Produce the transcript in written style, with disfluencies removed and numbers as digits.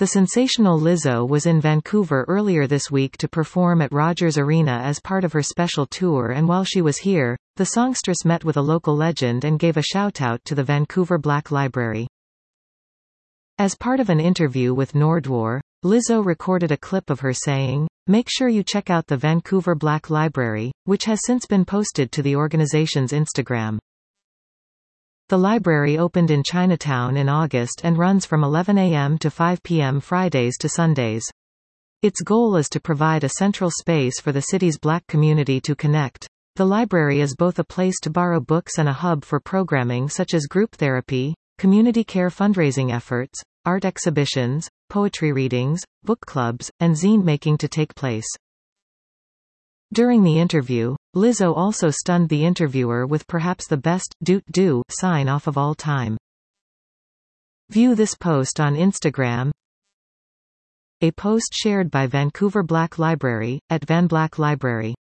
The sensational Lizzo was in Vancouver earlier this week to perform at Rogers Arena as part of her special tour, and while she was here, the songstress met with a local legend and gave a shout-out to the Vancouver Black Library. As part of an interview with Nordwar, Lizzo recorded a clip of her saying, "Make sure you check out the Vancouver Black Library," which has since been posted to the organization's Instagram. The library opened in Chinatown in August and runs from 11 a.m. to 5 p.m. Fridays to Sundays. Its goal is to provide a central space for the city's Black community to connect. The library is both a place to borrow books and a hub for programming such as group therapy, community care fundraising efforts, art exhibitions, poetry readings, book clubs, and zine making to take place. During the interview, Lizzo also stunned the interviewer with perhaps the best "doot-do" sign-off of all time. View this post on Instagram. A post shared by Vancouver Black Library, @VanBlack Library.